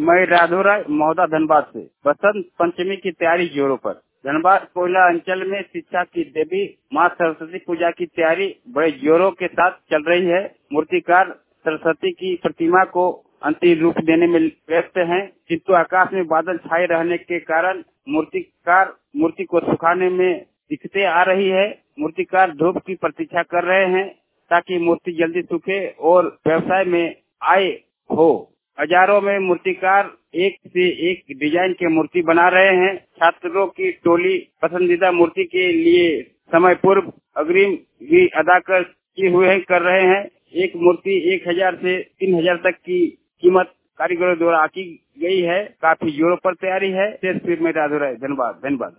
मैं राधो राय महोदा धनबाद से। बसंत पंचमी की तैयारी जोरों पर। धनबाद कोयला अंचल में शिक्षा की देवी माँ सरस्वती पूजा की तैयारी बड़े जोरों के साथ चल रही है। मूर्तिकार सरस्वती की प्रतिमा को अंतिम रूप देने में व्यस्त हैं, किंतु आकाश में बादल छाए रहने के कारण मूर्तिकार मूर्ति को सुखाने में दिक्कतें आ रही है। मूर्तिकार धूप की प्रतीक्षा कर रहे हैं ताकि मूर्ति जल्दी सूखे और व्यवसाय में आय हो। हजारों में मूर्तिकार एक से एक डिजाइन के मूर्ति बना रहे हैं। छात्रों की टोली पसंदीदा मूर्ति के लिए समय पूर्व अग्रिम भी अदा कर रहे हैं। एक मूर्ति 1000 से 3000 तक की कीमत कारीगरों द्वारा आकी गई है। काफी जोरों पर तैयारी है। फिर मैं राधो राय धन्यवाद।